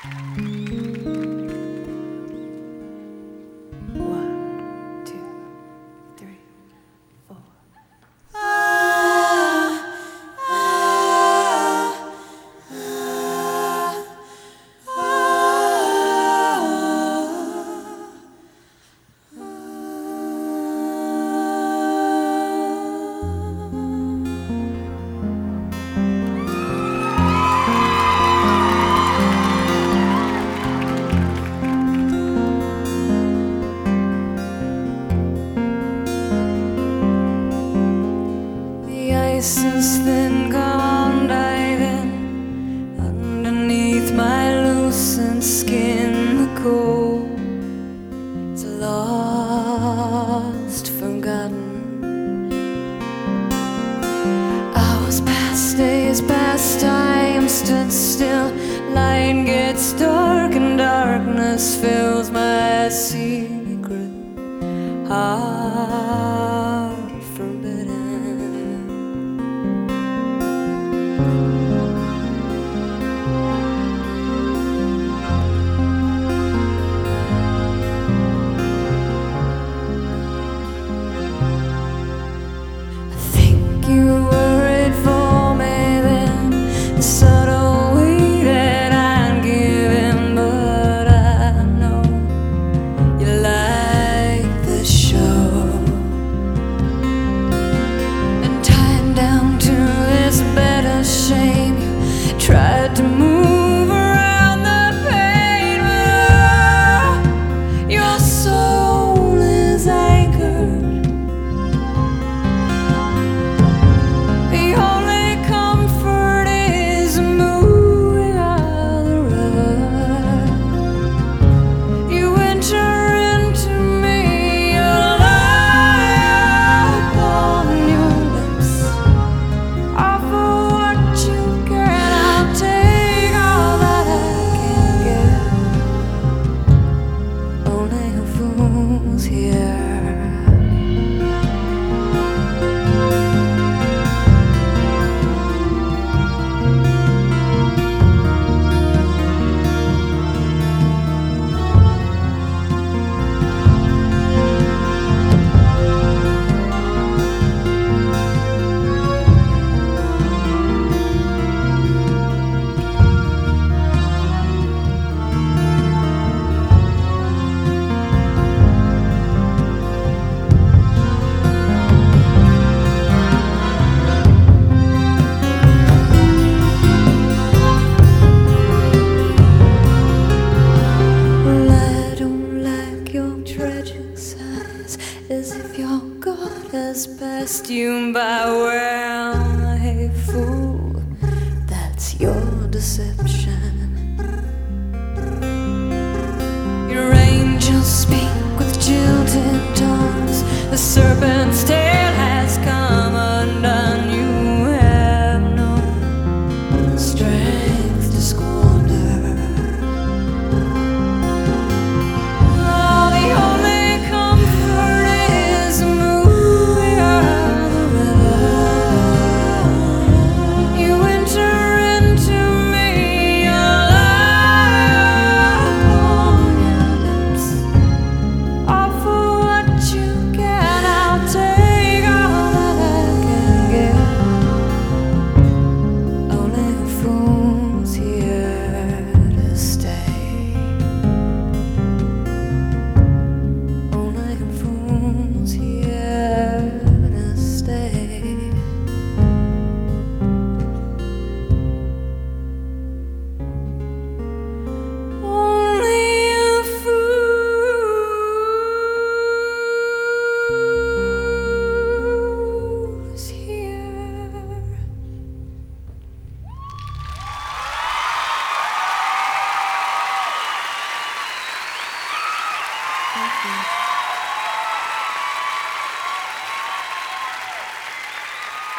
One, two, three, four. Since then gone diving underneath my loosened skin. The cold is lost, forgotten. Hours pass, days pass, time stood still. Light gets dark and darkness fills my secret heart forbidden. You worried for me then, the subtle way that I'm giving, but I know you like the show. And tied down to this bed of shame, you tried to move around the pain, but your soul is anchored. As if your God has passed you by. Well, hey fool, that's your deception. Your angels speak with jilted tongues. The serpent's tail has come undone. You have no strength to squander. Thank you.